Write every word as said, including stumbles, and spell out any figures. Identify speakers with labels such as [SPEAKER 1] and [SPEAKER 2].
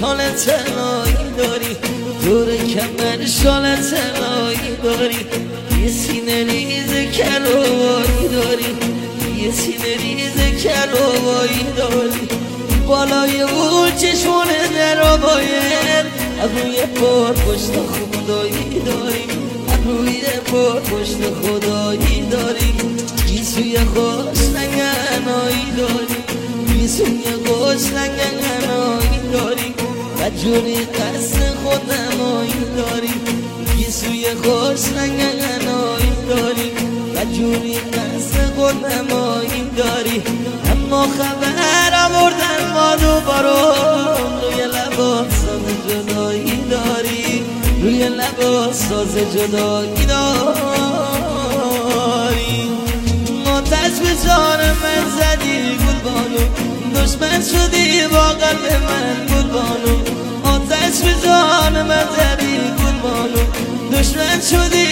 [SPEAKER 1] شال طلایی داری، دور کمر شال طلایی داری، یه سینه ریز کروایی داری، یه سینه ریز کروایی داری، بالای اون چشمون در باید ابروی پر پشت خدایی داری، ابروی پر پشت خدایی داری، گیسوی خوش نگنایی داری، گیسوی خوش نگنایی داری، و جوری قصد خودنمایی داری، گیسوی خوش نگنایی داری، و جوری قصد خودنمایی داری. اما خبر آوردن ما دوبارم، روی لباس ساز جدایی داری، روی لباس ساز جدایی داری. آتش به جان من زدی گل بانو، دشمن شدی با قلب من گل بانو، آتش به جان من زدی گل بانو، دشمن شدی